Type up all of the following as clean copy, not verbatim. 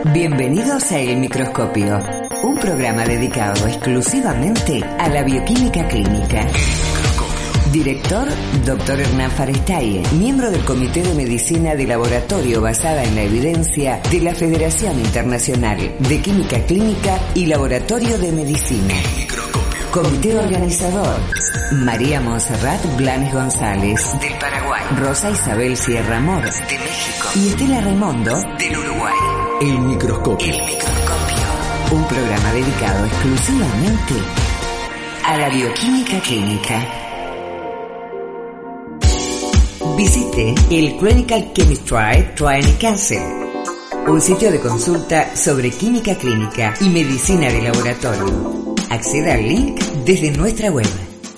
Bienvenidos a El Microscopio, un programa dedicado exclusivamente a la bioquímica clínica. Director, Dr. Hernán Farestaie, miembro del Comité de Medicina de Laboratorio basada en la evidencia de la Federación Internacional de Química Clínica y Laboratorio de Medicina. Comité organizador, María Montserrat Blanes González, del Paraguay, Rosa Isabel Sierra Mor, de México, y Estela Raimondo, del Uruguay. El Microscopio. El Microscopio, un programa dedicado exclusivamente a la bioquímica clínica. Visite el Clinical Chemistry Training Council, un sitio de consulta sobre química clínica y medicina de laboratorio. Acceda al link desde nuestra web.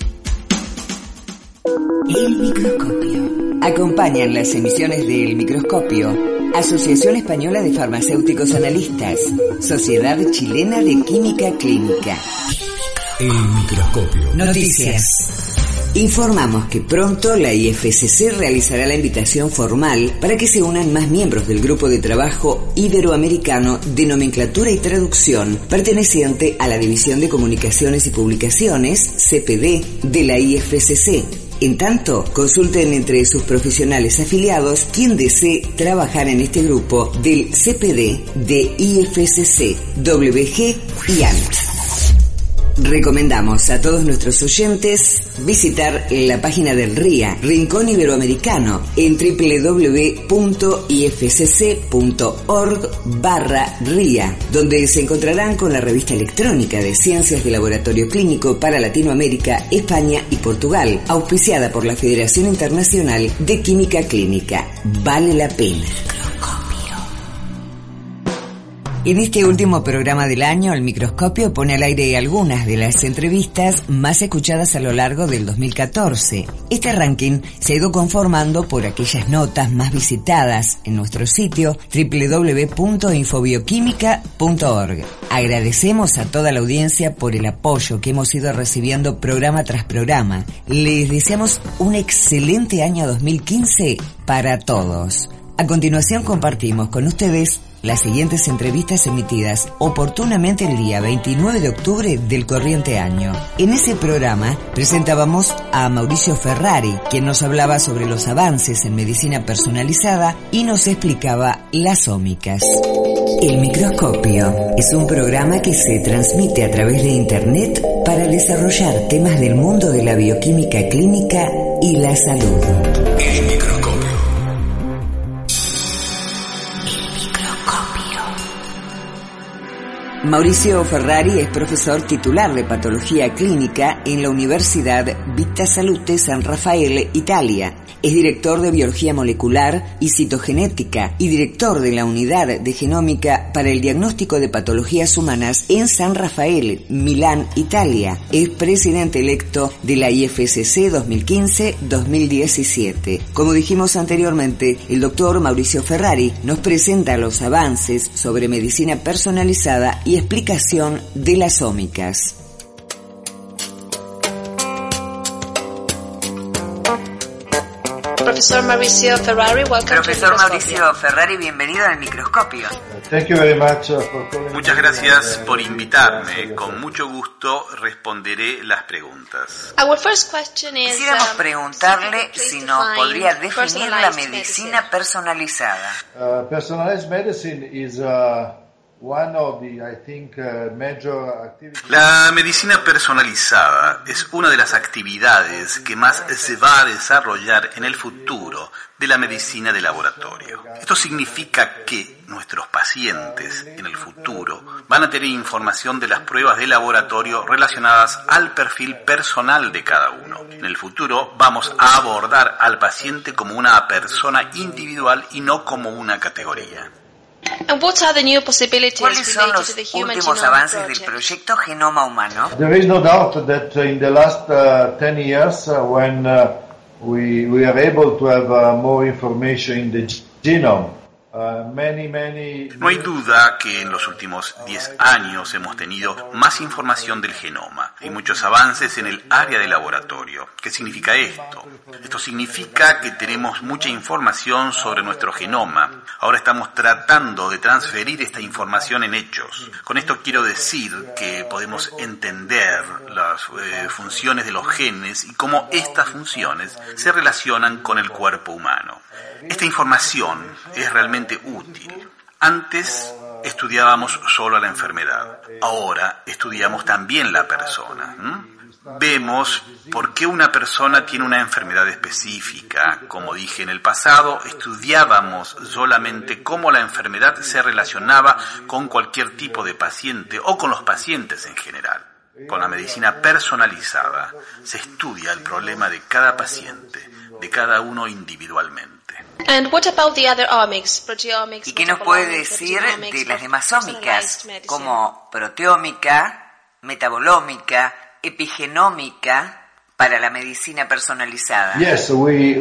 El Microscopio. Acompañan las emisiones de El Microscopio Asociación Española de Farmacéuticos Analistas, Sociedad Chilena de Química Clínica. El Microscopio. Noticias. Informamos que pronto la IFCC realizará la invitación formal para que se unan más miembros del Grupo de Trabajo Iberoamericano de Nomenclatura y Traducción, perteneciente a la División de Comunicaciones y Publicaciones, CPD, de la IFCC. En tanto, consulten entre sus profesionales afiliados quien desee trabajar en este grupo del CPD de IFCC, WG y ANT. Recomendamos a todos nuestros oyentes visitar la página del RIA, Rincón Iberoamericano, en www.ifcc.org/RIA, donde se encontrarán con la revista electrónica de Ciencias de Laboratorio Clínico para Latinoamérica, España y Portugal, auspiciada por la Federación Internacional de Química Clínica. Vale la pena. En este último programa del año, El Microscopio pone al aire algunas de las entrevistas más escuchadas a lo largo del 2014. Este ranking se ha ido conformando por aquellas notas más visitadas en nuestro sitio www.infobioquímica.org. Agradecemos a toda la audiencia por el apoyo que hemos ido recibiendo programa tras programa. Les deseamos un excelente año 2015 para todos. A continuación compartimos con ustedes las siguientes entrevistas emitidas oportunamente el día 29 de octubre del corriente año. En ese programa presentábamos a Mauricio Ferrari, quien nos hablaba sobre los avances en medicina personalizada y nos explicaba las ómicas. El Microscopio es un programa que se transmite a través de Internet para desarrollar temas del mundo de la bioquímica clínica y la salud. El Microscopio. Mauricio Ferrari es profesor titular de Patología Clínica en la Universidad Vita Salute San Rafael, Italia. Es director de Biología Molecular y Citogenética y director de la Unidad de Genómica para el Diagnóstico de Patologías Humanas en San Rafael, Milán, Italia. Es presidente electo de la IFCC 2015-2017. Como dijimos anteriormente, el doctor Mauricio Ferrari nos presenta los avances sobre medicina personalizada y explicación de las ómicas. Profesor Mauricio Ferrari, Profesor Mauricio Ferrari, bienvenido al Microscopio. Thank you very much for calling. Muchas gracias por invitarme. Con mucho gusto responderé las preguntas. Our first question is, Quisiéramos preguntarle si nos podría definir la medicina personalizada. Personalized medicine is one of the, I think, major activities. La medicina personalizada es una de las actividades que más se va a desarrollar en el futuro de la medicina de laboratorio. Esto significa que nuestros pacientes en el futuro van a tener información de las pruebas de laboratorio relacionadas al perfil personal de cada uno. En el futuro vamos a abordar al paciente como una persona individual y no como una categoría. And what are the new possibilities ¿Cuáles son related los to the Human últimos Genome avances del Project? proyecto Genoma Humano? There is no doubt that in the last 10 years, when we are able to have more information in the genome, No hay duda que en los últimos 10 años hemos tenido más información del genoma. Hay muchos avances en el área de laboratorio. ¿Qué significa esto? Esto significa que tenemos mucha información sobre nuestro genoma. Ahora estamos tratando de transferir esta información en hechos. Con esto quiero decir que podemos entender las funciones de los genes y cómo estas funciones se relacionan con el cuerpo humano. Esta información es realmente útil. Antes estudiábamos solo la enfermedad, ahora estudiamos también la persona. Vemos por qué una persona tiene una enfermedad específica. Como dije en el pasado, estudiábamos solamente cómo la enfermedad se relacionaba con cualquier tipo de paciente o con los pacientes en general. Con la medicina personalizada se estudia el problema de cada paciente, de cada uno individualmente. And what about the other omics, proteomics? ¿Y qué nos puede decir de las demás ómicas, como proteómica, metabolómica, epigenómica, para la medicina personalizada? Yes, we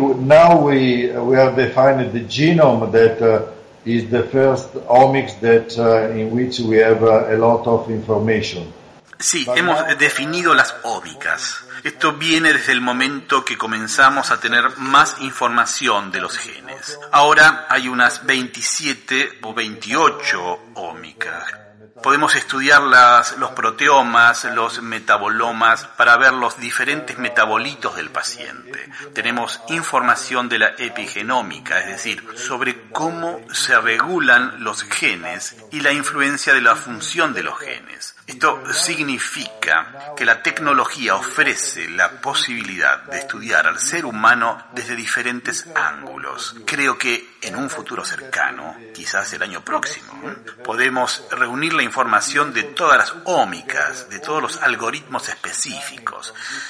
have defined the genome that is the first omics that in which we have a lot of information. Sí, hemos definido las ómicas. Esto viene desde el momento que comenzamos a tener más información de los genes. Ahora hay unas 27 o 28 ómicas. Podemos estudiar los proteomas, los metabolomas, para ver los diferentes metabolitos del paciente. Tenemos información de la epigenómica, es decir, sobre cómo se regulan los genes y la influencia de la función de los genes. Esto significa que la tecnología ofrece la posibilidad de estudiar al ser humano desde diferentes ángulos. Creo que en un futuro cercano, quizás el año próximo, podemos reunir la información de todas las ómicas, de todos los algoritmos específicos.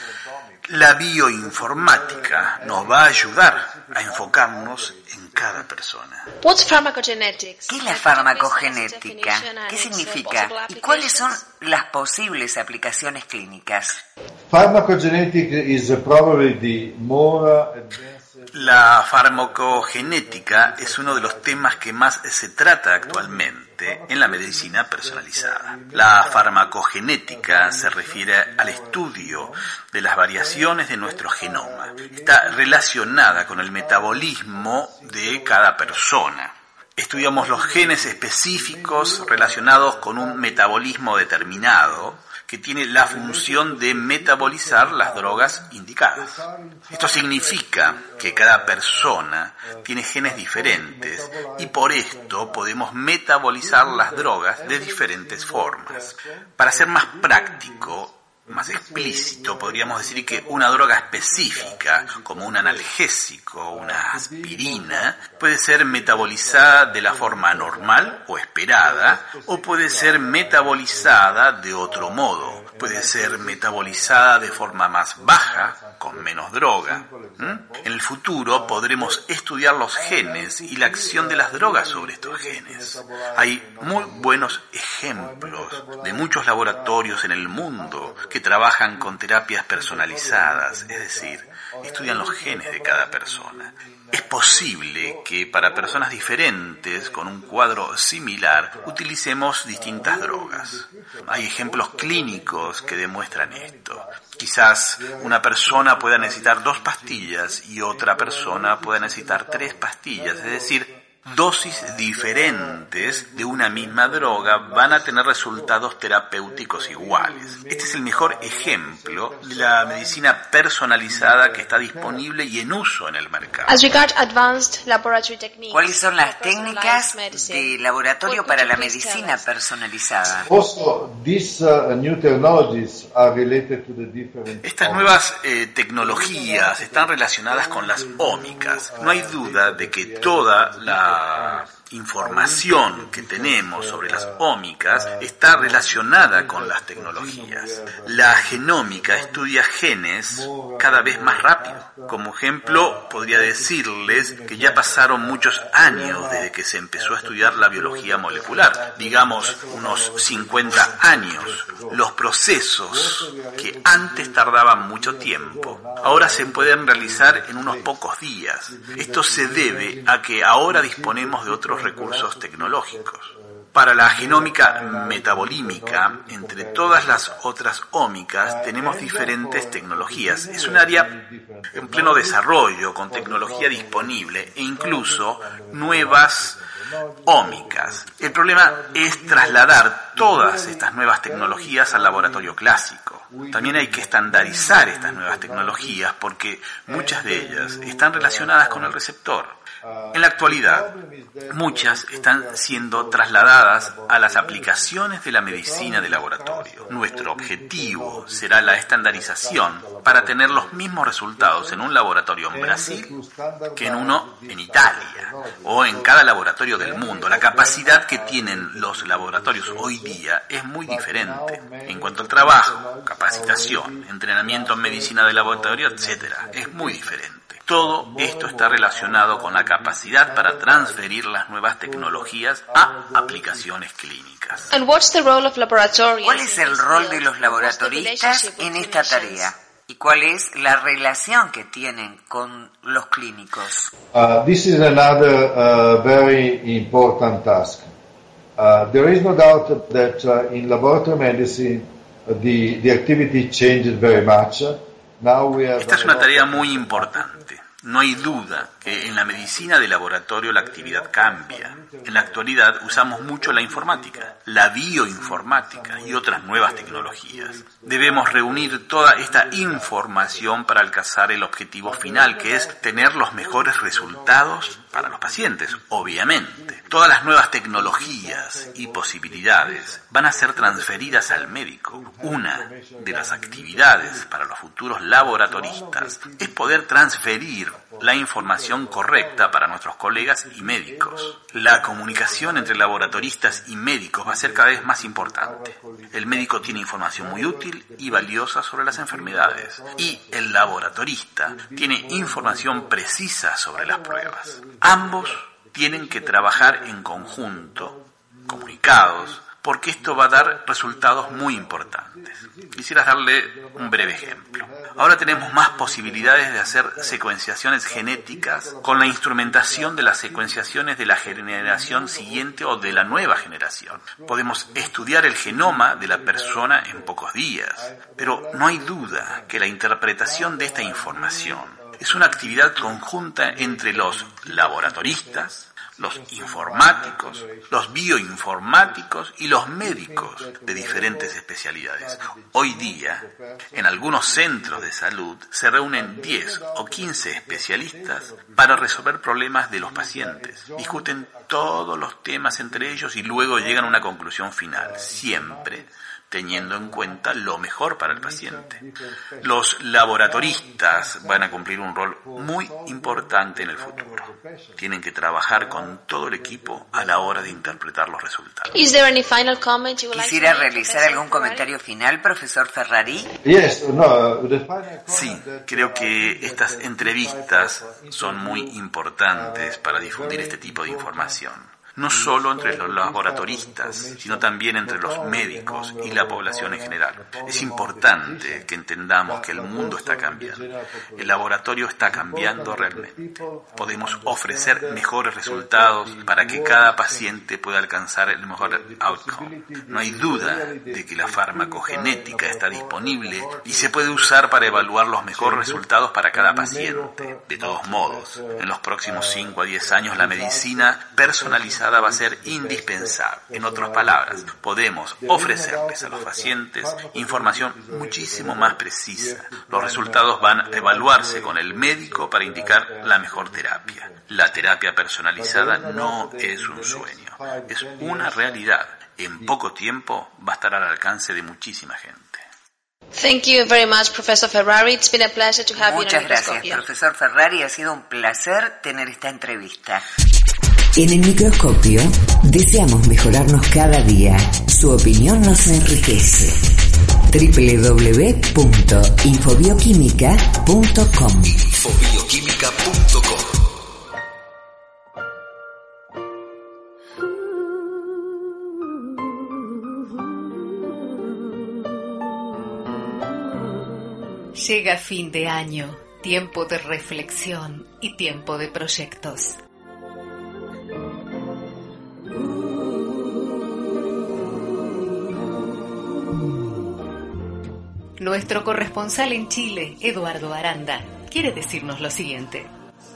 La bioinformática nos va a ayudar a enfocarnos en cada persona. ¿Qué es la farmacogenética? ¿Qué significa? ¿Y cuáles son las posibles aplicaciones clínicas? La farmacogenética es uno de los temas que más se trata actualmente en la medicina personalizada. La farmacogenética se refiere al estudio de las variaciones de nuestro genoma. Está relacionada con el metabolismo de cada persona. Estudiamos los genes específicos relacionados con un metabolismo determinado que tiene la función de metabolizar las drogas indicadas. Esto significa que cada persona tiene genes diferentes y por esto podemos metabolizar las drogas de diferentes formas. Para ser más práctico, más explícito, podríamos decir que una droga específica, como un analgésico, una aspirina, puede ser metabolizada de la forma normal o esperada, o puede ser metabolizada de otro modo. Puede ser metabolizada de forma más baja, con menos droga. En el futuro podremos estudiar los genes y la acción de las drogas sobre estos genes. Hay muy buenos ejemplos de muchos laboratorios en el mundo que trabajan con terapias personalizadas, es decir, estudian los genes de cada persona. Es posible que para personas diferentes, con un cuadro similar, utilicemos distintas drogas. Hay ejemplos clínicos que demuestran esto. Quizás una persona pueda necesitar 2 pastillas y otra persona pueda necesitar 3 pastillas, es decir, dosis diferentes de una misma droga van a tener resultados terapéuticos iguales. Este es el mejor ejemplo de la medicina personalizada que está disponible y en uso en el mercado. ¿Cuáles son las técnicas de laboratorio para la medicina personalizada? Estas nuevas tecnologías están relacionadas con las ómicas. No hay duda de que toda la información que tenemos sobre las ómicas está relacionada con las tecnologías. La genómica estudia genes cada vez más rápido. Como ejemplo, podría decirles que ya pasaron muchos años desde que se empezó a estudiar la biología molecular, digamos unos 50 años. Los procesos que antes tardaban mucho tiempo, ahora se pueden realizar en unos pocos días. Esto se debe a que ahora disponemos de otros otros recursos tecnológicos. Para la genómica metabolímica, entre todas las otras ómicas, tenemos diferentes tecnologías. Es un área en pleno desarrollo, con tecnología disponible e incluso nuevas ómicas. El problema es trasladar todas estas nuevas tecnologías al laboratorio clásico. También hay que estandarizar estas nuevas tecnologías porque muchas de ellas están relacionadas con el receptor. En la actualidad, muchas están siendo trasladadas a las aplicaciones de la medicina de laboratorio. Nuestro objetivo será la estandarización para tener los mismos resultados en un laboratorio en Brasil que en uno en Italia o en cada laboratorio del mundo. La capacidad que tienen los laboratorios hoy día es muy diferente en cuanto al trabajo, capacitación, entrenamiento en medicina de laboratorio, etc. Es muy diferente. Todo esto está relacionado con la capacidad para transferir las nuevas tecnologías a aplicaciones clínicas. ¿Cuál es el rol de los laboratoristas en esta tarea? ¿Y cuál es la relación que tienen con los clínicos? This is another very important task. There is no doubt that in laboratory medicine the activity changes very much. Esta es una tarea muy importante. No hay duda que en la medicina de laboratorio la actividad cambia. En la actualidad usamos mucho la informática, la bioinformática y otras nuevas tecnologías. Debemos reunir toda esta información para alcanzar el objetivo final, que es tener los mejores resultados para los pacientes, obviamente. Todas las nuevas tecnologías y posibilidades van a ser transferidas al médico. Una de las actividades para los futuros laboratoristas es poder transferir la información correcta para nuestros colegas y médicos. La comunicación entre laboratoristas y médicos va a ser cada vez más importante. El médico tiene información muy útil y valiosa sobre las enfermedades y el laboratorista tiene información precisa sobre las pruebas. Ambos tienen que trabajar en conjunto, comunicados, porque esto va a dar resultados muy importantes. Quisiera darle un breve ejemplo. Ahora tenemos más posibilidades de hacer secuenciaciones genéticas con la instrumentación de las secuenciaciones de la generación siguiente o de la nueva generación. Podemos estudiar el genoma de la persona en pocos días, pero no hay duda que la interpretación de esta información es una actividad conjunta entre los laboratoristas, los informáticos, los bioinformáticos y los médicos de diferentes especialidades. Hoy día, en algunos centros de salud, se reúnen 10 o 15 especialistas para resolver problemas de los pacientes. Discuten todos los temas entre ellos y luego llegan a una conclusión final, siempre teniendo en cuenta lo mejor para el paciente. Los laboratoristas van a cumplir un rol muy importante en el futuro. Tienen que trabajar con todo el equipo a la hora de interpretar los resultados. ¿Quisiera realizar algún comentario final, profesor Ferrari? Sí, creo que estas entrevistas son muy importantes para difundir este tipo de información. No solo entre los laboratoristas, sino también entre los médicos y la población en general. Es importante que entendamos que el mundo está cambiando. El laboratorio está cambiando realmente. Podemos ofrecer mejores resultados para que cada paciente pueda alcanzar el mejor outcome. No hay duda de que la farmacogenética está disponible y se puede usar para evaluar los mejores resultados para cada paciente. De todos modos, en los próximos 5 a 10 años la medicina personalizada va a ser indispensable. En otras palabras, podemos ofrecerles a los pacientes información muchísimo más precisa. Los resultados van a evaluarse con el médico para indicar la mejor terapia. La terapia personalizada no es un sueño, es una realidad. En poco tiempo va a estar al alcance de muchísima gente. Thank you very much, Professor Ferrari. It's been a pleasure to have Muchas you. Gracias, profesor Ferrari. Ha sido un placer tener esta entrevista. En el microscopio deseamos mejorarnos cada día. Su opinión nos enriquece. www.infobioquímica.com Infobioquímica.com Llega fin de año, tiempo de reflexión y tiempo de proyectos. Nuestro corresponsal en Chile, Eduardo Aranda, quiere decirnos lo siguiente.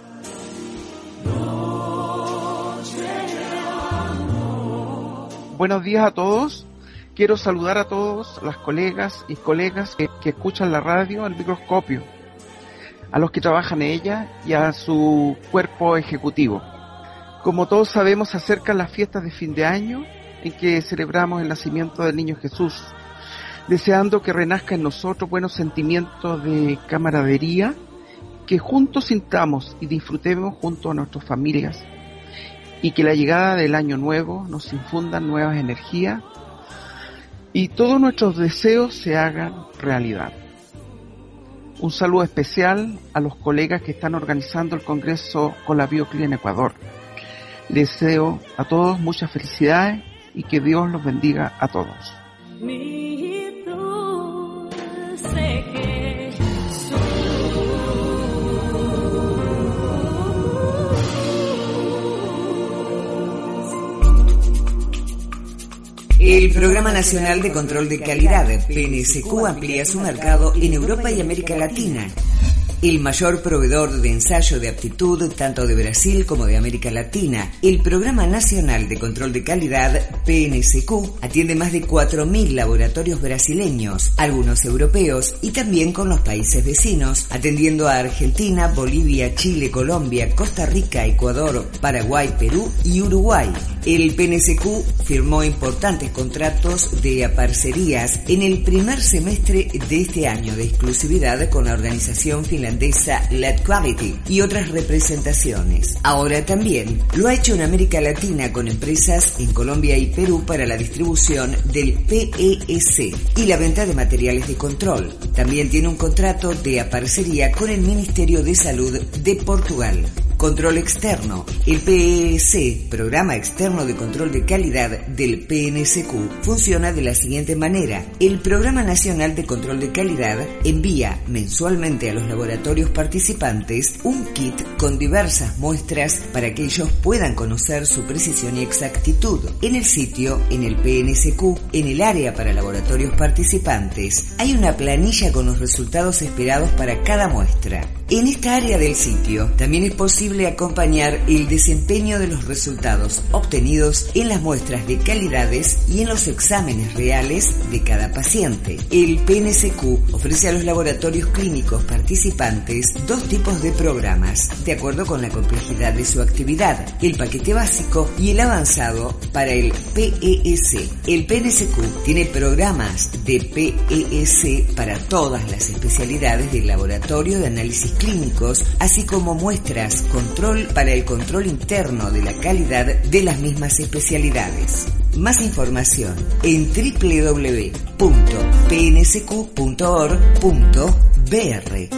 Buenos días a todos. Quiero saludar a todos las colegas y colegas que escuchan la radio, el microscopio, a los que trabajan en ella y a su cuerpo ejecutivo. Como todos sabemos, se acercan las fiestas de fin de año en que celebramos el nacimiento del niño Jesús, deseando que renazca en nosotros buenos sentimientos de camaradería, que juntos sintamos y disfrutemos junto a nuestras familias, y que la llegada del año nuevo nos infunda nuevas energías y todos nuestros deseos se hagan realidad. Un saludo especial a los colegas que están organizando el Congreso Colabiocli en Ecuador. Les deseo a todos muchas felicidades y que Dios los bendiga a todos. El Programa Nacional de Control de Calidad, PNSQ, amplía su mercado en Europa y América Latina. El mayor proveedor de ensayo de aptitud tanto de Brasil como de América Latina, el Programa Nacional de Control de Calidad, PNSQ, atiende más de 4.000 laboratorios brasileños, algunos europeos y también con los países vecinos, atendiendo a Argentina, Bolivia, Chile, Colombia, Costa Rica, Ecuador, Paraguay, Perú y Uruguay. El PNSQ firmó importantes contratos de parcerías en el primer semestre de este año de exclusividad con la organización finlandesa Lab Quality y otras representaciones. Ahora también lo ha hecho en América Latina con empresas en Colombia y Perú para la distribución del PES y la venta de materiales de control. También tiene un contrato de parcería con el Ministerio de Salud de Portugal. Control externo. El PES, Programa Externo de Control de Calidad del PNSQ, funciona de la siguiente manera. El Programa Nacional de Control de Calidad envía mensualmente a los laboratorios participantes un kit con diversas muestras para que ellos puedan conocer su precisión y exactitud. En el sitio, en el PNSQ, en el área para laboratorios participantes, hay una planilla con los resultados esperados para cada muestra. En esta área del sitio también es posible acompañar el desempeño de los resultados obtenidos en las muestras de calidades y en los exámenes reales de cada paciente. El PNSQ ofrece a los laboratorios clínicos participantes dos tipos de programas, de acuerdo con la complejidad de su actividad, el paquete básico y el avanzado para el PES. El PNSQ tiene programas de PES para todas las especialidades del laboratorio de análisis clínicos, así como muestras control para el control interno de la calidad de las mismas especialidades. Más información en www.pnsq.org.br.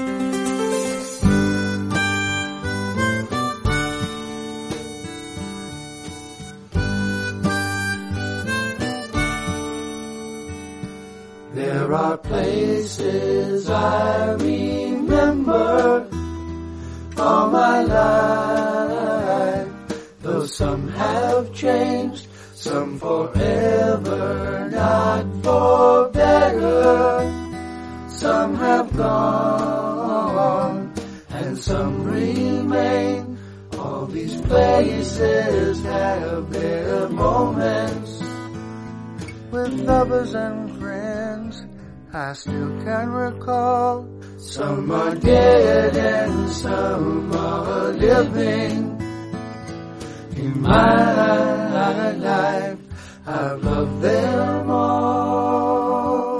There are places I remember all my life, though some have changed, some forever, not for better. Some have gone, and some remain. All these places have their moments with lovers and friends I still can recall. Some are dead and some are living. In my life, I've loved them all.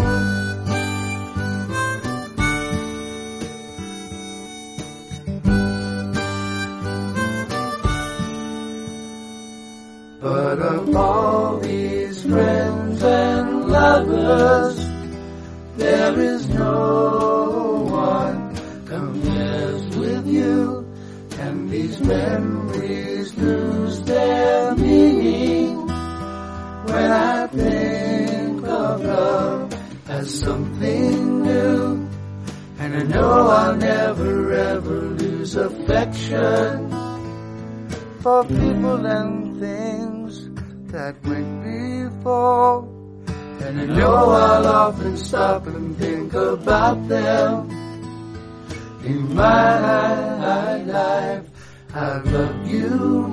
But of all these friends and lovers, there is no one compares with you, and these memories lose their meaning when I think of love as something new. And I know I'll never ever lose affection for people and things that went before. And I know I'll often stop and think about them. In my life, I've loved you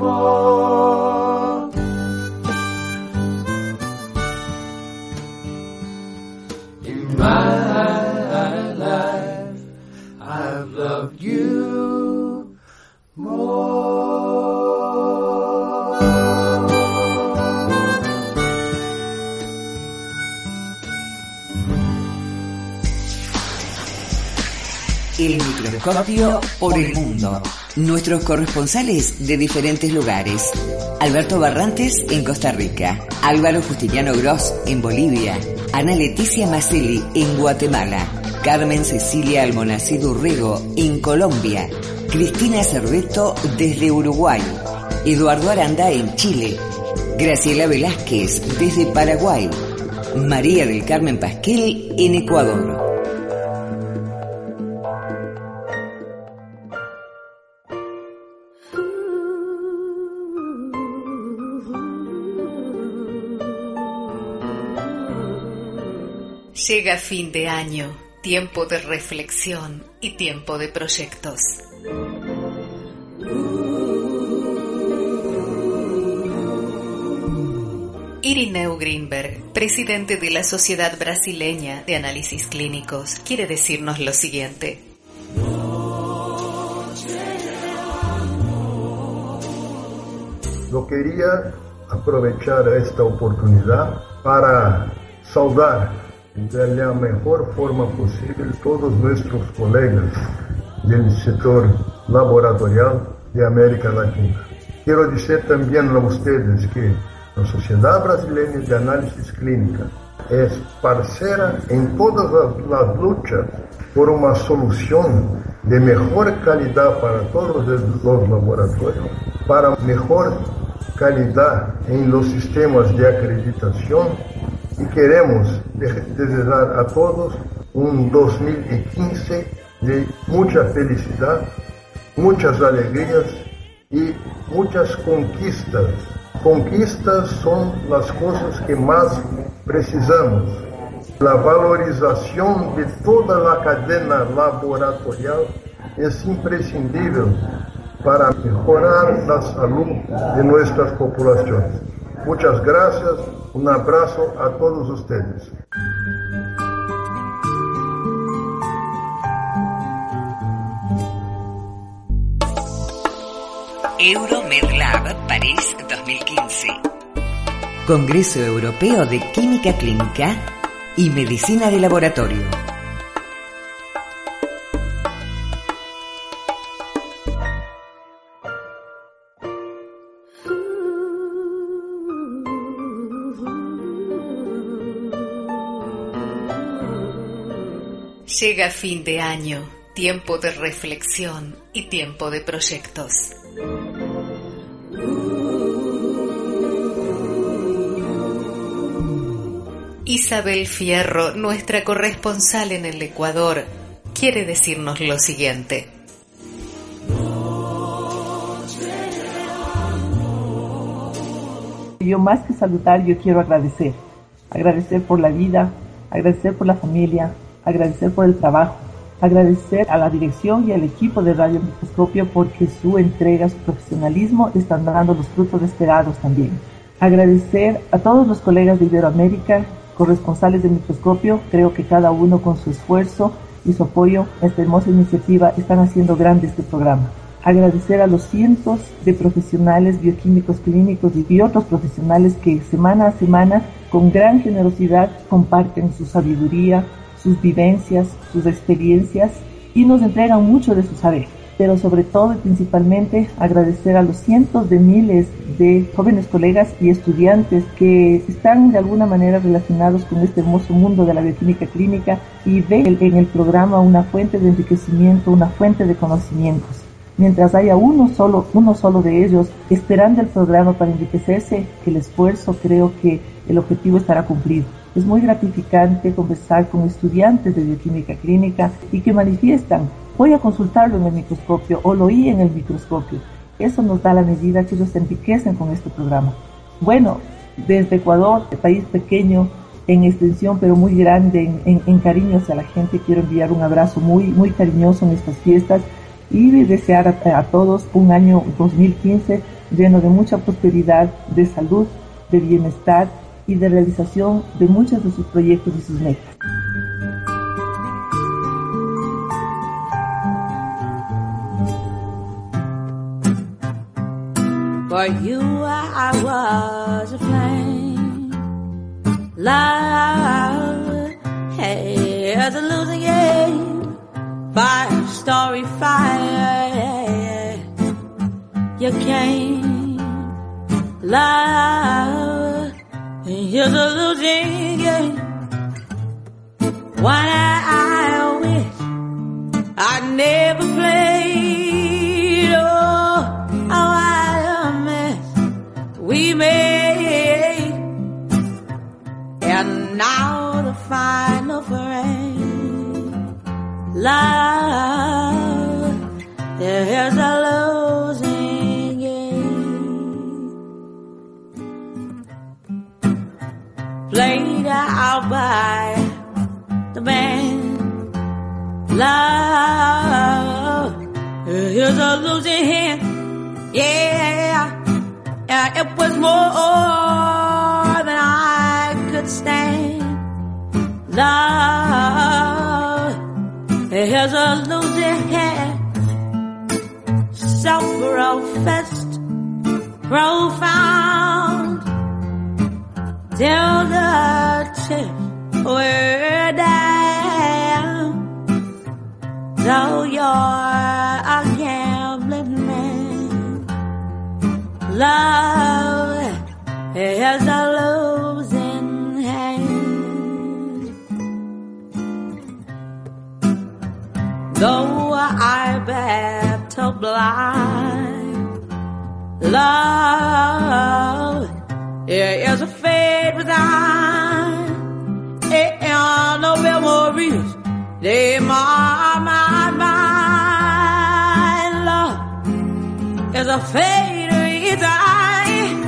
more. In my life, I've loved you more. El microscopio por el mundo. Nuestros corresponsales de diferentes lugares. Alberto Barrantes en Costa Rica, Álvaro Justiniano Gross en Bolivia, Ana Leticia Macelli en Guatemala, Carmen Cecilia Almonacid Urrego en Colombia, Cristina Cerveto desde Uruguay, Eduardo Aranda en Chile, Graciela Velázquez desde Paraguay, María del Carmen Pasquel en Ecuador. Llega fin de año, tiempo de reflexión y tiempo de proyectos. Irineu Greenberg, presidente de la Sociedad Brasileña de Análisis Clínicos, quiere decirnos lo siguiente. Yo quería aprovechar esta oportunidad para saudar de la mejor forma posible todos nuestros colegas del sector laboratorial de América Latina. Quiero decir también a ustedes que la Sociedad Brasileña de Análisis Clínica es parcera en todas las luchas por una solución de mejor calidad para todos los laboratorios, para mejor calidad en los sistemas de acreditación. Y queremos desear a todos un 2015 de mucha felicidad, muchas alegrías y muchas conquistas. Conquistas son las cosas que más precisamos. La valorización de toda la cadena laboratorial es imprescindible para mejorar la salud de nuestras poblaciones. Muchas gracias, un abrazo a todos ustedes. EuroMedLab París 2015. Congreso Europeo de Química Clínica y Medicina de Laboratorio. Llega fin de año, tiempo de reflexión y tiempo de proyectos. Isabel Fierro, nuestra corresponsal en el Ecuador, quiere decirnos lo siguiente. Yo más que saludar, yo quiero agradecer. Agradecer por la vida, agradecer por la familia, agradecer por el trabajo, agradecer a la dirección y al equipo de Radio Microscopio porque su entrega, su profesionalismo están dando los frutos esperados también. Agradecer a todos los colegas de Iberoamérica, corresponsales de Microscopio, creo que cada uno con su esfuerzo y su apoyo a esta hermosa iniciativa están haciendo grande este programa. Agradecer a los cientos de profesionales bioquímicos clínicos y otros profesionales que semana a semana con gran generosidad comparten su sabiduría, sus vivencias, sus experiencias y nos entregan mucho de su saber. Pero sobre todo y principalmente agradecer a los cientos de miles de jóvenes colegas y estudiantes que están de alguna manera relacionados con este hermoso mundo de la bioquímica clínica y ven en el programa una fuente de enriquecimiento, una fuente de conocimientos. Mientras haya uno solo de ellos esperando el programa para enriquecerse, el esfuerzo, creo que el objetivo estará cumplido. Es muy gratificante conversar con estudiantes de bioquímica clínica y que manifiestan, voy a consultarlo en el microscopio o lo oí en el microscopio. Eso nos da la medida que ellos se enriquecen con este programa. Bueno, desde Ecuador, el país pequeño, en extensión, pero muy grande en cariño hacia la gente. Quiero enviar un abrazo muy, muy cariñoso en estas fiestas y desear a todos un año 2015 lleno de mucha prosperidad, de salud, de bienestar y de realización de muchos de sus proyectos y sus metas. For you I was a flame. Love has a losing game. 5-story fire. You came. Love is a losing game. Why I wish I never played. Oh, I mess we made. And now the final frame. Love, there's a losing game. Played out by the band. Love, here's a losing hand. Yeah, it was more than I could stand. Love, here's a losing hand. Self-professed, profound, till the chips were down. Though you're a gambling man, love is a losing hand. Though I bet to blind, love is a fate within. And no memories, they mar my mind. Love is a fate within.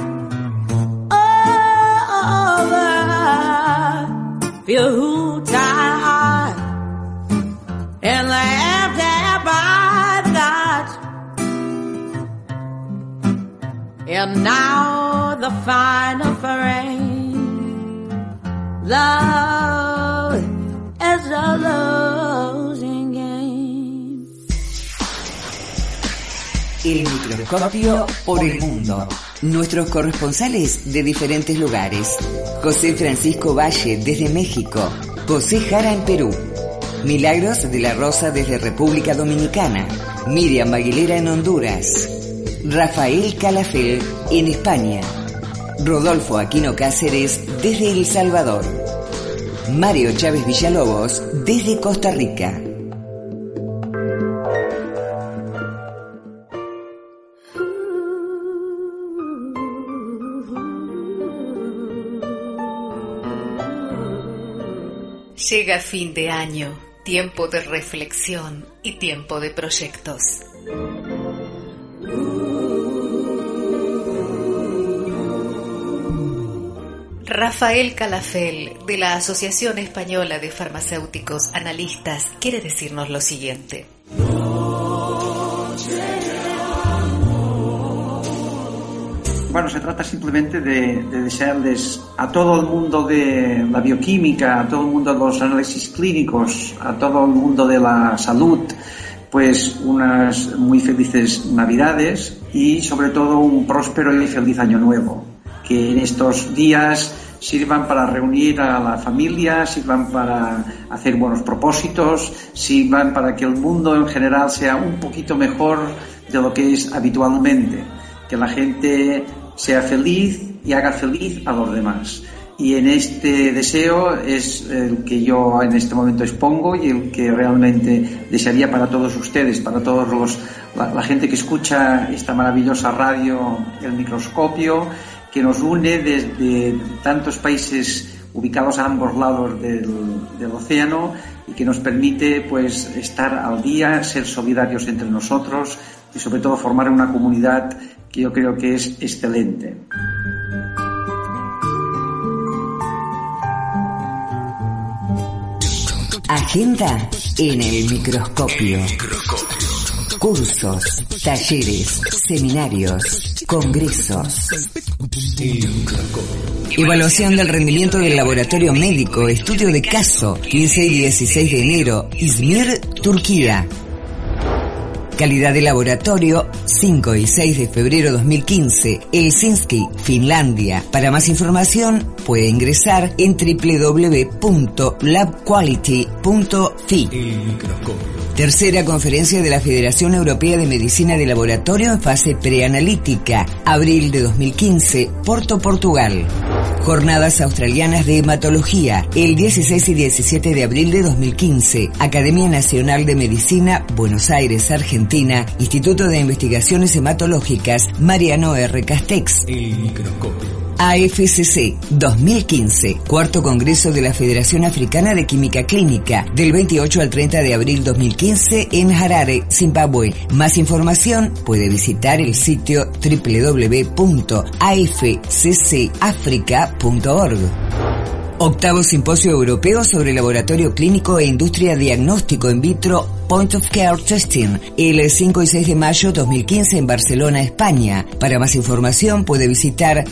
Over, feel tired and laughed at by the gods. And now the final frame. Love is a losing game. El microscopio por el mundo. Nuestros corresponsales de diferentes lugares. José Francisco Valle desde México. José Jara en Perú. Milagros de la Rosa desde República Dominicana. Miriam Aguilera en Honduras. Rafael Calafel en España. Rodolfo Aquino Cáceres desde El Salvador. Mario Chávez Villalobos desde Costa Rica. Llega fin de año, tiempo de reflexión y tiempo de proyectos. Rafael Calafel, de la Asociación Española de Farmacéuticos Analistas, quiere decirnos lo siguiente. Bueno, se trata simplemente de desearles a todo el mundo de la bioquímica, a todo el mundo de los análisis clínicos, a todo el mundo de la salud, pues unas muy felices Navidades y sobre todo un próspero y feliz Año Nuevo. Que en estos días sirvan para reunir a la familia, sirvan para hacer buenos propósitos, sirvan para que el mundo en general sea un poquito mejor de lo que es habitualmente. Que la gente sea feliz y haga feliz a los demás. Y en este deseo es el que yo en este momento expongo y el que realmente desearía para todos ustedes, para todos la gente que escucha esta maravillosa radio, El Microscopio, que nos une desde tantos países ubicados a ambos lados del océano y que nos permite pues estar al día, ser solidarios entre nosotros y sobre todo formar una comunidad que yo creo que es excelente. Agenda en el microscopio. Cursos, talleres, seminarios, congresos. Evaluación del rendimiento del laboratorio médico, estudio de caso, 15 y 16 de enero, Izmir, Turquía. Calidad de laboratorio, 5 y 6 de febrero 2015, Helsinki, Finlandia. Para más información, puede ingresar en www.labquality.fi. Tercera conferencia de la Federación Europea de Medicina de Laboratorio en fase preanalítica, abril de 2015, Porto, Portugal. Jornadas australianas de hematología, el 16 y 17 de abril de 2015, Academia Nacional de Medicina, Buenos Aires, Argentina, Instituto de Investigaciones Hematológicas, Mariano R. Castex. AFCC 2015, cuarto Congreso de la Federación Africana de Química Clínica, del 28 al 30 de abril 2015 en Harare, Zimbabue. Más información puede visitar el sitio www.afccafrica.org. Octavo Simposio Europeo sobre Laboratorio Clínico e Industria Diagnóstico in Vitro Point of Care Testing, el 5 y 6 de mayo 2015 en Barcelona, España. Para más información puede visitar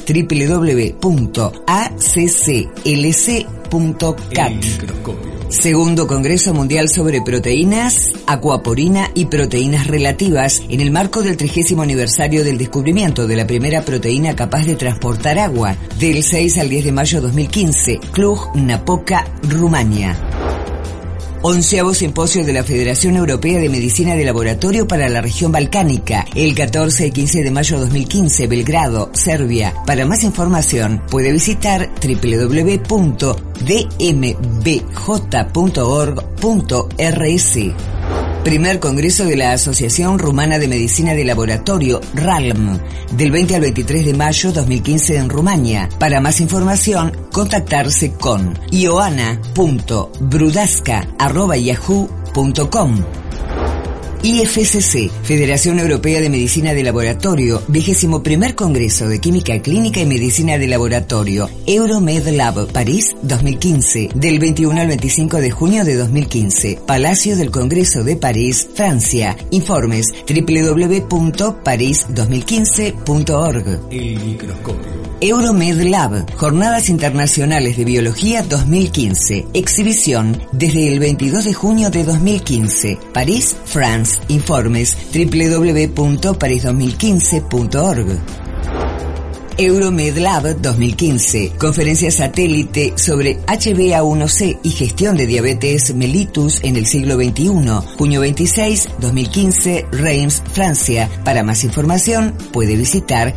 www.acclc.cat. Segundo Congreso Mundial sobre Proteínas, Aquaporina y Proteínas Relativas en el marco del 30º aniversario del descubrimiento de la primera proteína capaz de transportar agua, del 6 al 10 de mayo 2015, Cluj-Napoca, Rumania. 11º Simposio de la Federación Europea de Medicina de Laboratorio para la región balcánica, el 14 y 15 de mayo 2015, Belgrado, Serbia. Para más información puede visitar www.dmbj.org.rs. Primer Congreso de la Asociación Rumana de Medicina de Laboratorio, RALM, del 20 al 23 de mayo 2015 en Rumania. Para más información, contactarse con ioana.brudaska@yahoo.com. IFCC, Federación Europea de Medicina de Laboratorio, 21º Congreso de Química Clínica y Medicina de Laboratorio, EuroMedLab, París, 2015, del 21 al 25 de junio de 2015, Palacio del Congreso de París, Francia. Informes www.paris2015.org. El microscopio. EuroMedLab, Jornadas Internacionales de Biología 2015, exhibición desde el 22 de junio de 2015, París, France. Informes www.paris2015.org. EuroMedLab 2015, conferencia satélite sobre HbA1c y gestión de diabetes mellitus en el siglo XXI, junio 26, 2015, Reims, Francia. Para más información puede visitar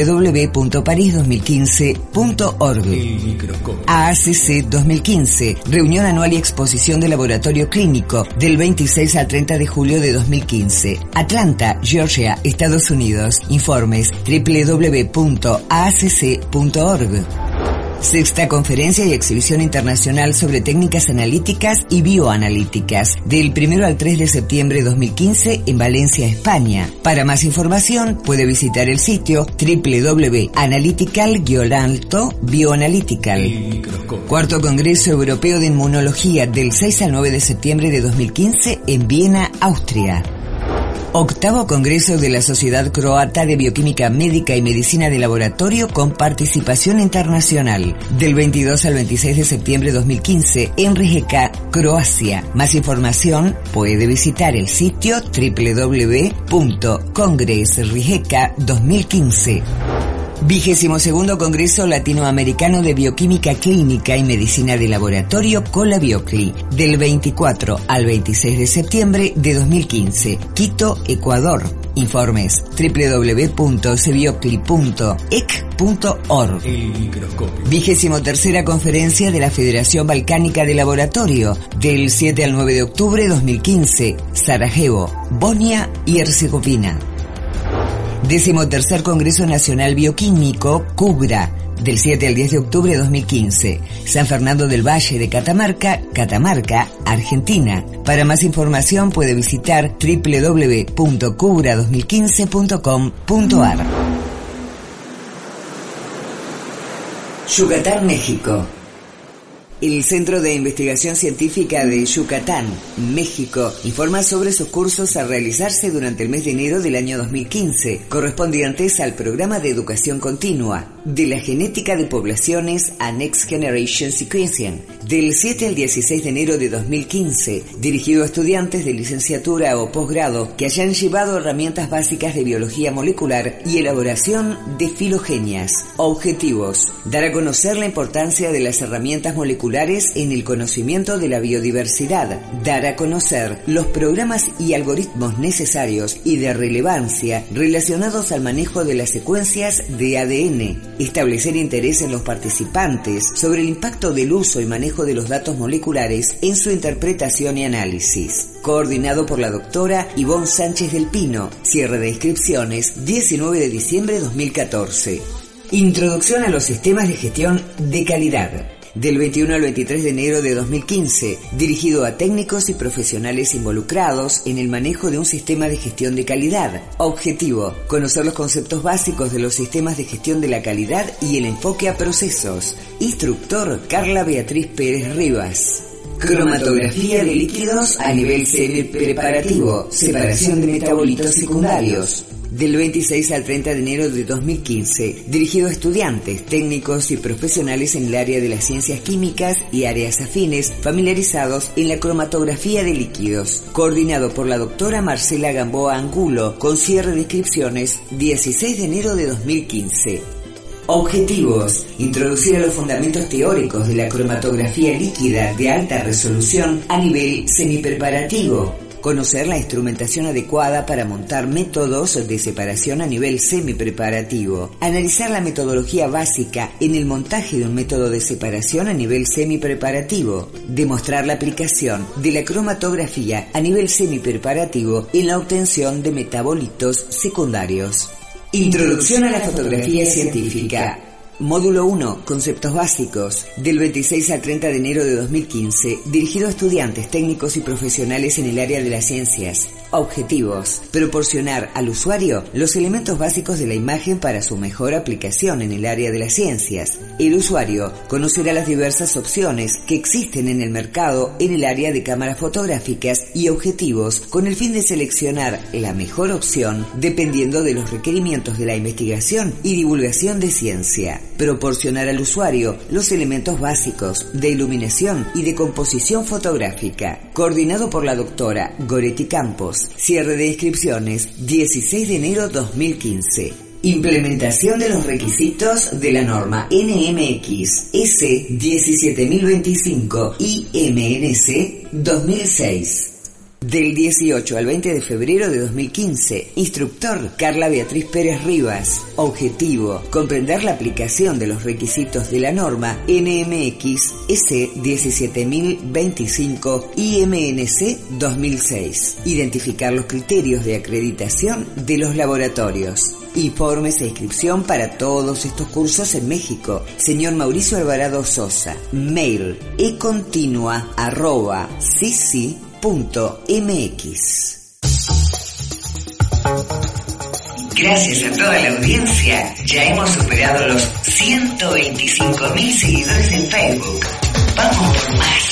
www.paris2015.org. AACC 2015, reunión anual y exposición de laboratorio clínico, del 26 al 30 de julio de 2015, Atlanta, Georgia, Estados Unidos. Informes www.acc.org. Sexta Conferencia y Exhibición Internacional sobre Técnicas Analíticas y Bioanalíticas, del 1 al 3 de septiembre de 2015 en Valencia, España. Para más información puede visitar el sitio www.analytical-bioanalytical. Cuarto Congreso Europeo de Inmunología, del 6 al 9 de septiembre de 2015 en Viena, Austria. Octavo Congreso de la Sociedad Croata de Bioquímica Médica y Medicina de Laboratorio con participación internacional, del 22 al 26 de septiembre de 2015 en Rijeka, Croacia. Más información puede visitar el sitio www.congressrijeka2015. 22º Congreso Latinoamericano de Bioquímica Clínica y Medicina de Laboratorio Colabiocli, del 24 al 26 de septiembre de 2015, Quito, Ecuador. Informes www.cebiocli.ec.org. 23ª Conferencia de la Federación Balcánica de Laboratorio, del 7 al 9 de octubre de 2015, Sarajevo, Bosnia y Herzegovina. 13º Congreso Nacional Bioquímico, Cubra, del 7 al 10 de octubre de 2015, San Fernando del Valle de Catamarca, Catamarca, Argentina. Para más información puede visitar www.cubra2015.com.ar. Yucatán, México. El Centro de Investigación Científica de Yucatán, México, informa sobre sus cursos a realizarse durante el mes de enero del año 2015, correspondientes al programa de educación continua, de la genética de poblaciones a Next Generation Sequencing, del 7 al 16 de enero de 2015, dirigido a estudiantes de licenciatura o posgrado que hayan llevado herramientas básicas de biología molecular y elaboración de filogenias. Objetivos: dar a conocer la importancia de las herramientas moleculares en el conocimiento de la biodiversidad, dar a conocer los programas y algoritmos necesarios y de relevancia relacionados al manejo de las secuencias de ADN, establecer interés en los participantes sobre el impacto del uso y manejo de los datos moleculares en su interpretación y análisis. Coordinado por la doctora Ivonne Sánchez del Pino. Cierre de inscripciones 19 de diciembre de 2014. Introducción a los sistemas de gestión de calidad. Del 21 al 23 de enero de 2015, dirigido a técnicos y profesionales involucrados en el manejo de un sistema de gestión de calidad. Objetivo: conocer los conceptos básicos de los sistemas de gestión de la calidad y el enfoque a procesos. Instructor: Carla Beatriz Pérez Rivas. Cromatografía de líquidos a nivel semi-preparativo, separación de metabolitos secundarios. Del 26 al 30 de enero de 2015, dirigido a estudiantes, técnicos y profesionales en el área de las ciencias químicas y áreas afines familiarizados en la cromatografía de líquidos. Coordinado por la doctora Marcela Gamboa Angulo, con cierre de inscripciones 16 de enero de 2015. Objetivos: introducir a los fundamentos teóricos de la cromatografía líquida de alta resolución a nivel semipreparativo. Conocer la instrumentación adecuada para montar métodos de separación a nivel semipreparativo. Analizar la metodología básica en el montaje de un método de separación a nivel semipreparativo. Demostrar la aplicación de la cromatografía a nivel semipreparativo en la obtención de metabolitos secundarios. Introducción a la fotografía científica. Módulo 1. Conceptos básicos. Del 26 al 30 de enero de 2015, dirigido a estudiantes, técnicos y profesionales en el área de las ciencias. Objetivos: proporcionar al usuario los elementos básicos de la imagen para su mejor aplicación en el área de las ciencias. El usuario conocerá las diversas opciones que existen en el mercado en el área de cámaras fotográficas y objetivos con el fin de seleccionar la mejor opción dependiendo de los requerimientos de la investigación y divulgación de ciencia. Proporcionar al usuario los elementos básicos de iluminación y de composición fotográfica. Coordinado por la doctora Goretti Campos. Cierre de inscripciones 16 de enero 2015. Implementación de los requisitos de la norma NMX S17025 y MNC 2006. Del 18 al 20 de febrero de 2015, instructor Carla Beatriz Pérez Rivas. Objetivo: comprender la aplicación de los requisitos de la norma NMX S17025 y MNC 2006. Identificar los criterios de acreditación de los laboratorios. Informes e inscripción para todos estos cursos en México. Señor Mauricio Alvarado Sosa. Mail econtinua@cc.mx. Gracias a toda la audiencia, ya hemos superado los 125.000 seguidores en Facebook. Vamos por más.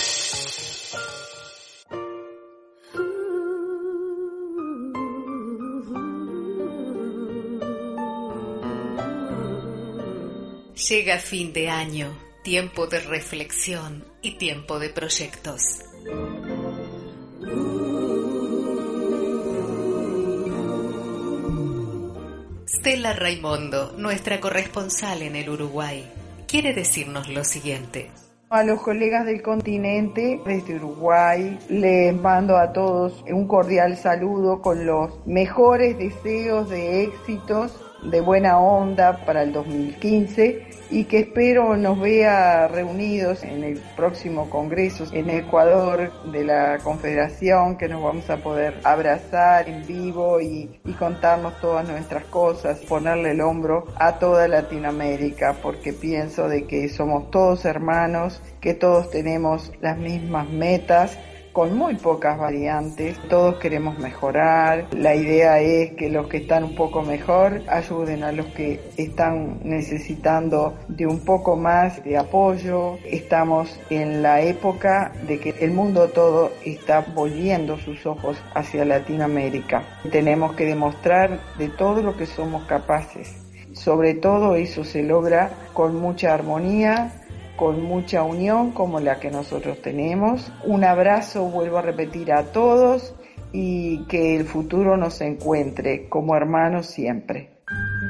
Llega fin de año, tiempo de reflexión y tiempo de proyectos. Stella Raimondo, nuestra corresponsal en el Uruguay, quiere decirnos lo siguiente. A los colegas del continente, desde Uruguay, les mando a todos un cordial saludo con los mejores deseos de éxitos, de buena onda para el 2015 y que espero nos vea reunidos en el próximo congreso en Ecuador de la Confederación, que nos vamos a poder abrazar en vivo y contarnos todas nuestras cosas, ponerle el hombro a toda Latinoamérica, porque pienso de que somos todos hermanos, que todos tenemos las mismas metas, con muy pocas variantes. Todos queremos mejorar. La idea es que los que están un poco mejor ayuden a los que están necesitando de un poco más de apoyo. Estamos en la época de que el mundo todo está volviendo sus ojos hacia Latinoamérica. Tenemos que demostrar de todo lo que somos capaces. Sobre todo eso se logra con mucha armonía, con mucha unión como la que nosotros tenemos. Un abrazo, vuelvo a repetir, a todos y que el futuro nos encuentre como hermanos siempre.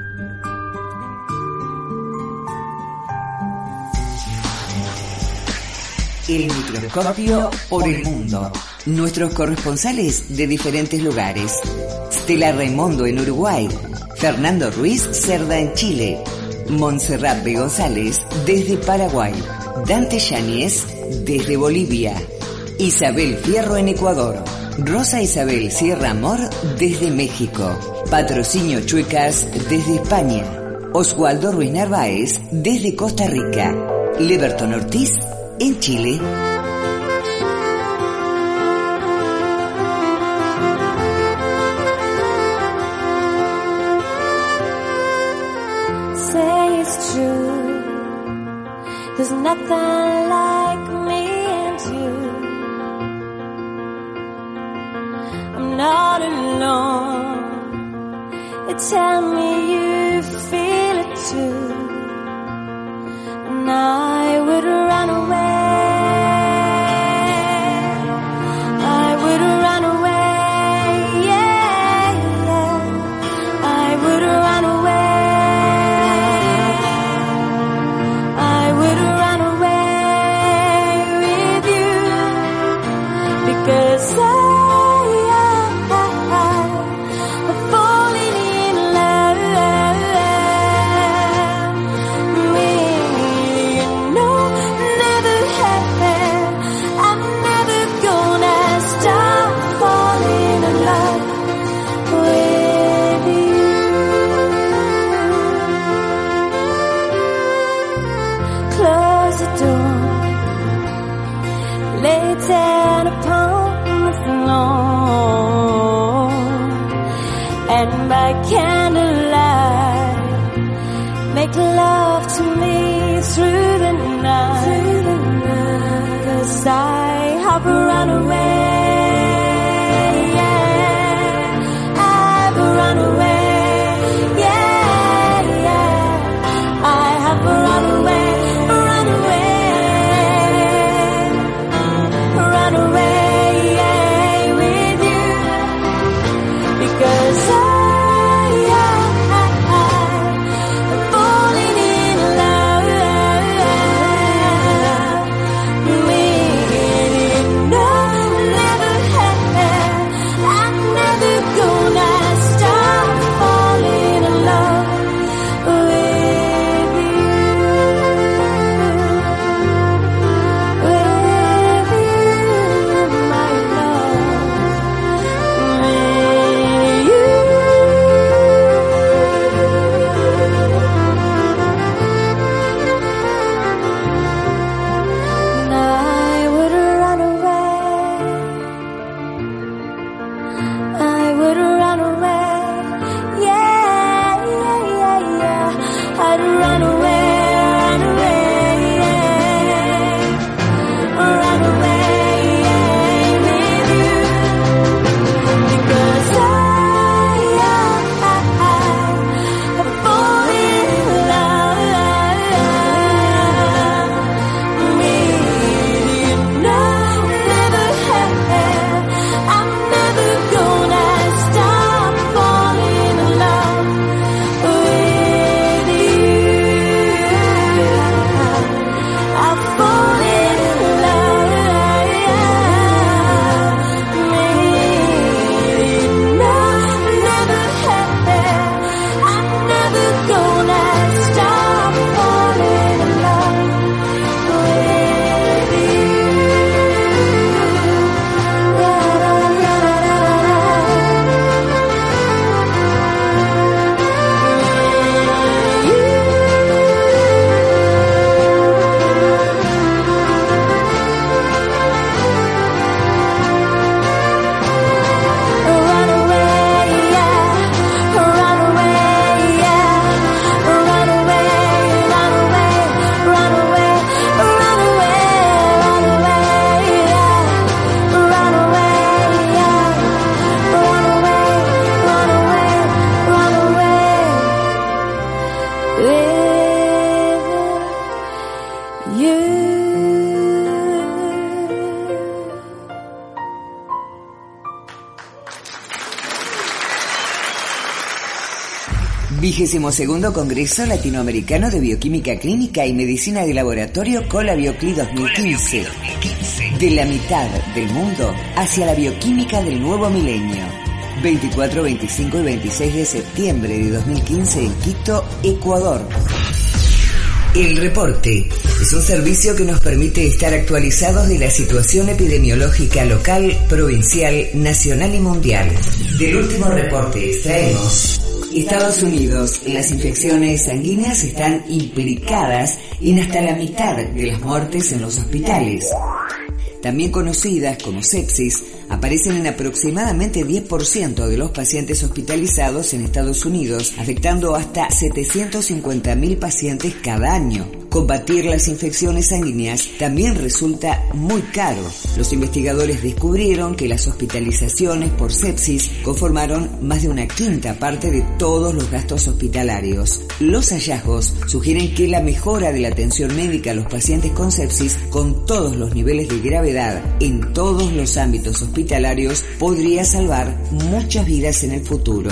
El microscopio por el mundo. Nuestros corresponsales de diferentes lugares. Stella Raimondo en Uruguay. Fernando Ruiz Cerda en Chile. Montserrat B. González desde Paraguay. Dante Yáñez desde Bolivia. Isabel Fierro en Ecuador. Rosa Isabel Sierra Amor desde México. Patrocinio Chuecas desde España. Oswaldo Ruiz Narváez desde Costa Rica. Leverton Ortiz en Chile. Say it's true, there's nothing like me and you. I'm not alone. You tell me you feel it too, and I would run away. I would run away, yeah, yeah. I would run away. I would run away with you, because I'm falling in love with you. No, never have. I'm never gonna stop falling in love with you. Close the door, lay down upon the floor, and by candlelight make love to me through the night. 'Cause I have run away, yeah. I've run away, yeah, yeah. I have run away, run away, yeah, with you, because I'm falling in love with you. No, never 22º Congreso Latinoamericano de Bioquímica Clínica y Medicina de Laboratorio Colabiocli 2015. De la mitad del mundo hacia la bioquímica del nuevo milenio. 24, 25 y 26 de septiembre de 2015 en Quito, Ecuador. El reporte es un servicio que nos permite estar actualizados de la situación epidemiológica local, provincial, nacional y mundial. Del último reporte extraemos: Estados Unidos, las infecciones sanguíneas están implicadas en hasta la mitad de las muertes en los hospitales. También conocidas como sepsis, aparecen en aproximadamente 10% de los pacientes hospitalizados en Estados Unidos, afectando hasta 750.000 pacientes cada año. Combatir las infecciones sanguíneas también resulta muy caro. Los investigadores descubrieron que las hospitalizaciones por sepsis conformaron más de una quinta parte de todos los gastos hospitalarios. Los hallazgos sugieren que la mejora de la atención médica a los pacientes con sepsis, con todos los niveles de gravedad en todos los ámbitos hospitalarios, podría salvar muchas vidas en el futuro.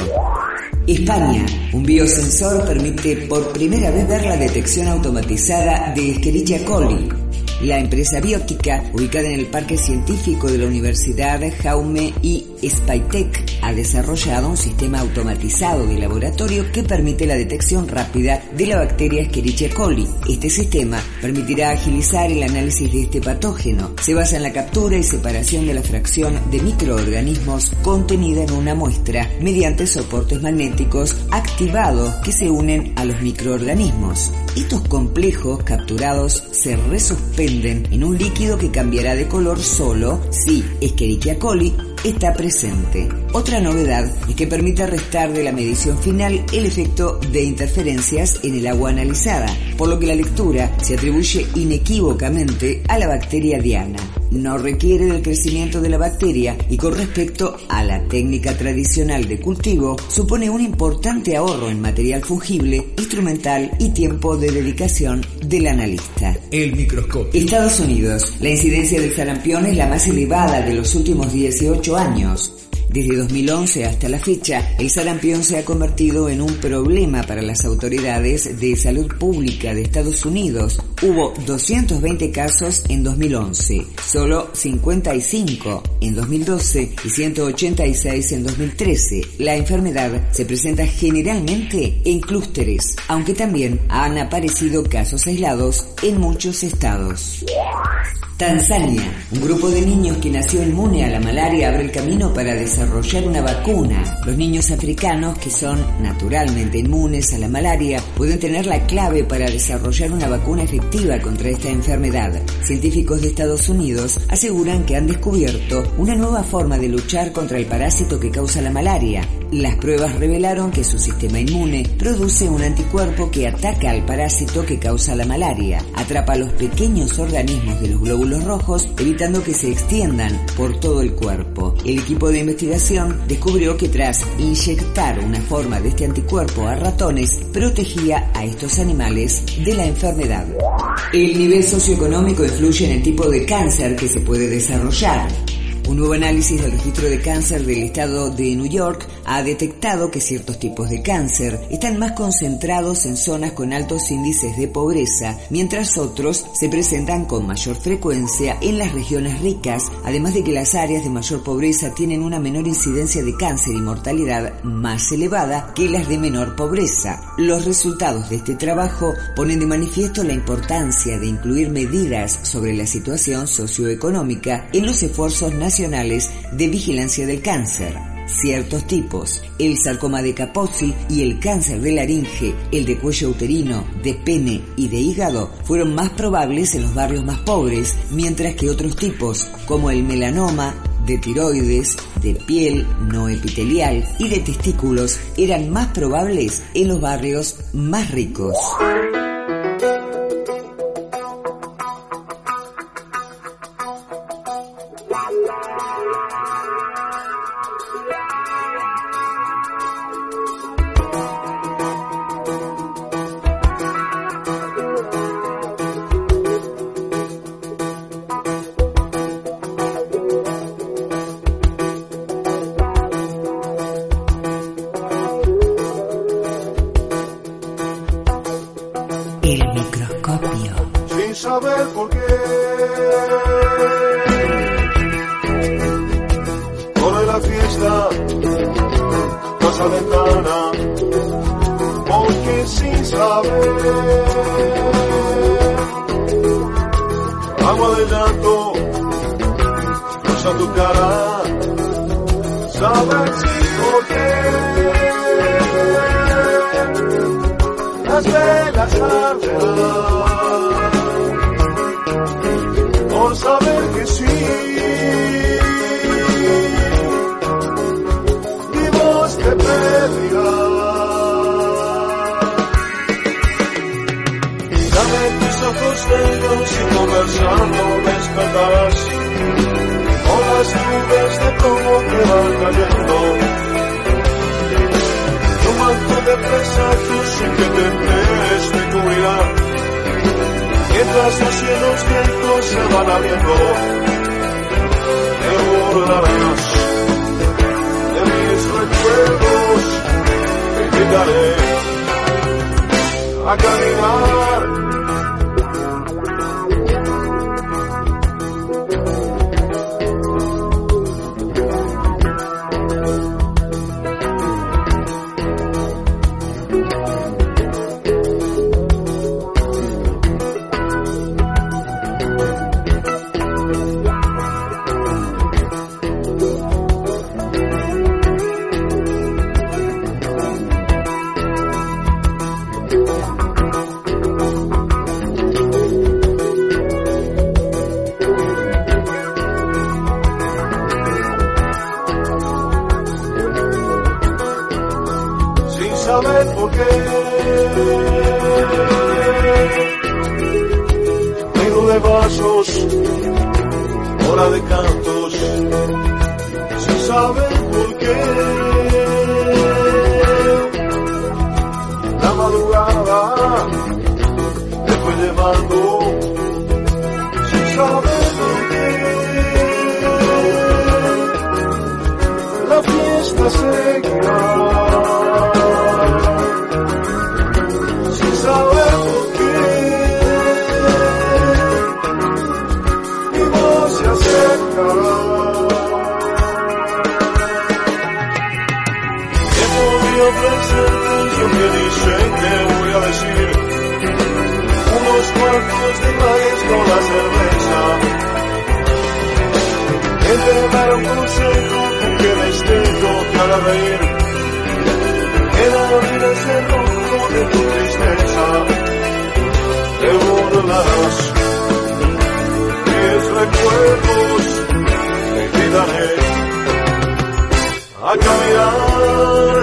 España, un biosensor permite por primera vez ver la detección automatizada de Escherichia coli. La empresa biótica, ubicada en el Parque Científico de la Universidad Jaume I. Spytek, ha desarrollado un sistema automatizado de laboratorio que permite la detección rápida de la bacteria Escherichia coli. Este sistema permitirá agilizar el análisis de este patógeno. Se basa en la captura y separación de la fracción de microorganismos contenida en una muestra mediante soportes magnéticos activados que se unen a los microorganismos. Estos complejos capturados se resuspenden en un líquido que cambiará de color solo si Escherichia coli está presente. Otra novedad es que permite restar de la medición final el efecto de interferencias en el agua analizada, por lo que la lectura se atribuye inequívocamente a la bacteria diana. No requiere del crecimiento de la bacteria y con respecto a la técnica tradicional de cultivo, supone un importante ahorro en material fungible, instrumental y tiempo de dedicación del analista. El microscopio. Estados Unidos. La incidencia del sarampión es la más elevada de los últimos 18 años. Desde 2011 hasta la fecha, el sarampión se ha convertido en un problema para las autoridades de salud pública de Estados Unidos. Hubo 220 casos en 2011, solo 55 en 2012 y 186 en 2013. La enfermedad se presenta generalmente en clústeres, aunque también han aparecido casos aislados en muchos estados. Tanzania. Un grupo de niños que nació inmune a la malaria abre el camino para desarrollar una vacuna. Los niños africanos que son naturalmente inmunes a la malaria pueden tener la clave para desarrollar una vacuna efectiva contra esta enfermedad. Científicos de Estados Unidos aseguran que han descubierto una nueva forma de luchar contra el parásito que causa la malaria. Las pruebas revelaron que su sistema inmune produce un anticuerpo que ataca al parásito que causa la malaria, atrapa los pequeños organismos de los glóbulos rojos, evitando que se extiendan por todo el cuerpo. El equipo de investigación descubrió que tras inyectar una forma de este anticuerpo a ratones, protegía a estos animales de la enfermedad. El nivel socioeconómico influye en el tipo de cáncer que se puede desarrollar. Un nuevo análisis del registro de cáncer del estado de New York ha detectado que ciertos tipos de cáncer están más concentrados en zonas con altos índices de pobreza, mientras otros se presentan con mayor frecuencia en las regiones ricas, además de que las áreas de mayor pobreza tienen una menor incidencia de cáncer y mortalidad más elevada que las de menor pobreza. Los resultados de este trabajo ponen de manifiesto la importancia de incluir medidas sobre la situación socioeconómica en los esfuerzos nacionales de vigilancia del cáncer. Ciertos tipos, el sarcoma de Kaposi y el cáncer de laringe, el de cuello uterino, de pene y de hígado, fueron más probables en los barrios más pobres, mientras que otros tipos, como el melanoma, de tiroides, de piel no epitelial y de testículos, eran más probables en los barrios más ricos. sin saber por qué. Corre la fiesta, pasa la ventana, porque sin saber, agua de llanto, rosa tu cara, saber sin por qué. Las velas arderán por saber que sí, y vos te pedirás. Dame tus ojos negros y conversando despertarás con las nubes de plomo que van cayendo. Un manto de presagios sin que te enteres te cubrirá, mientras los cielos blancos se van abriendo. Te burlarás de mis recuerdos, te invitaré a caminar. Hora de cantos, sin saber por qué. La madrugada te fue llevando, sin saber por qué. La fiesta seguirá, sin saber por qué. Se acercará. Tiempo mío presente, yo que dice que voy a decir unos cuantos detalles con la cerveza. Que te dará un consejo con que destello te haga reír. Que la vida es el rojo de tu tristeza. Te burlarás. Recuerdos te invitaré a caminar.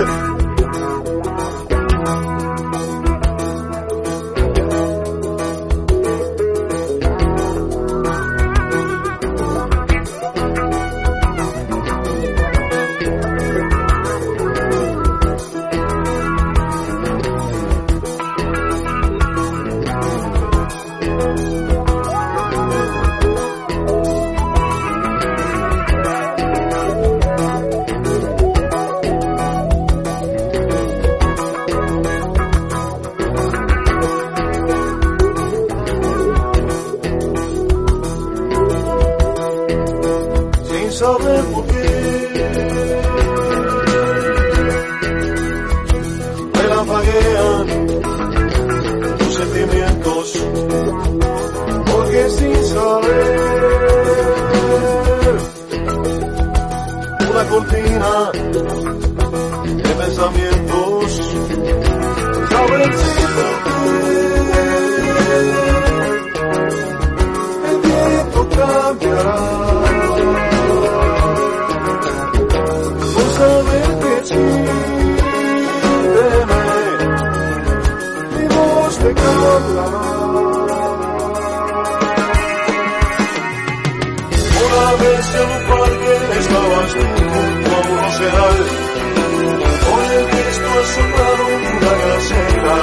Saber por qué relampaguean tus sentimientos, porque sin saber una cortina de pensamientos, saber sin por qué el viento cambiará. Saber que sígueme, mi voz te cantará. Una vez en un parque estabas tú junto a un rosedal, con el Cristo asombrado una gacela.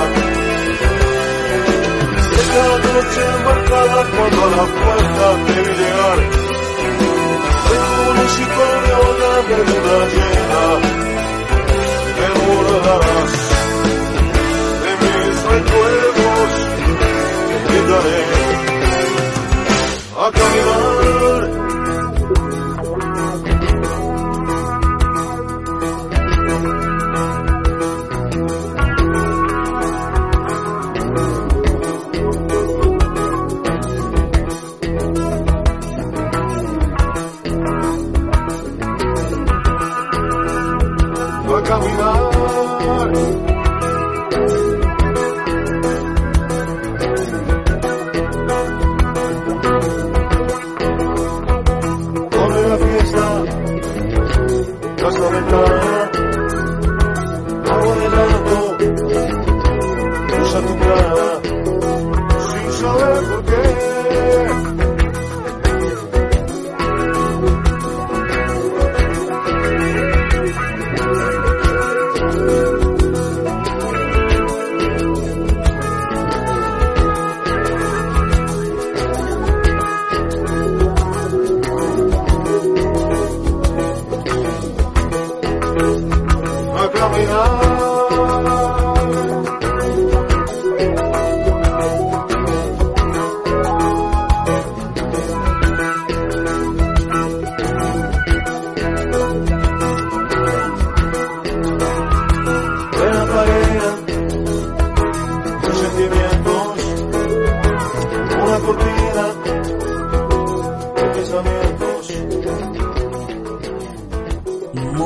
Esta noche embarcada cuando a la puerta te vi llegar, reconocí con mi ola de luna llena. Te burlarás de mis recuerdos, te invitaré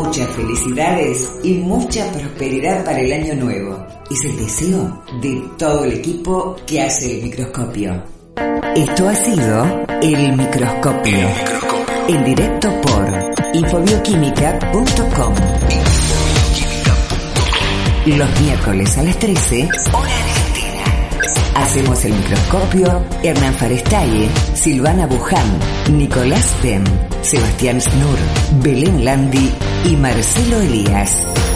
muchas felicidades y mucha prosperidad para el año nuevo. Es el deseo de todo el equipo que hace el microscopio. Esto ha sido El Microscopio. En directo por infobioquímica.com. Los miércoles a las 13, hora argentina. Hacemos el microscopio Hernán Farestalle, Silvana Buján, Nicolás Bem, Sebastián Snur, Belén Landi y Marcelo Elías.